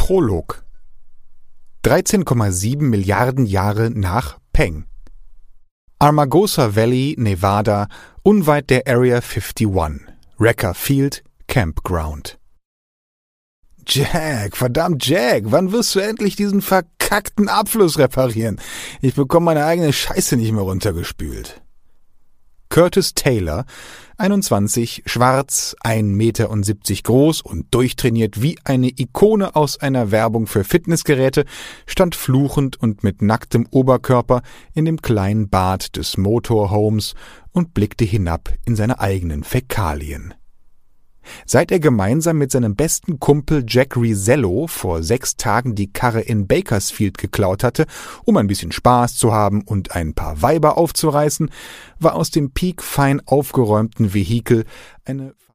Prolog 13,7 Milliarden Jahre nach Peng. Amargosa Valley, Nevada, unweit der Area 51, Wrecker Field, Campground. Jack, verdammt Jack, wann wirst du endlich diesen verkackten Abfluss reparieren? Ich bekomme meine eigene Scheiße nicht mehr runtergespült. Curtis Taylor, 21, schwarz, 1,70 Meter groß und durchtrainiert wie eine Ikone aus einer Werbung für Fitnessgeräte, stand fluchend und mit nacktem Oberkörper in dem kleinen Bad des Motorhomes und blickte hinab in seine eigenen Fäkalien. Seit er gemeinsam mit seinem besten Kumpel Jack Risello vor 6 Tagen die Karre in Bakersfield geklaut hatte, um ein bisschen Spaß zu haben und ein paar Weiber aufzureißen, war aus dem piekfein aufgeräumten Vehikel eine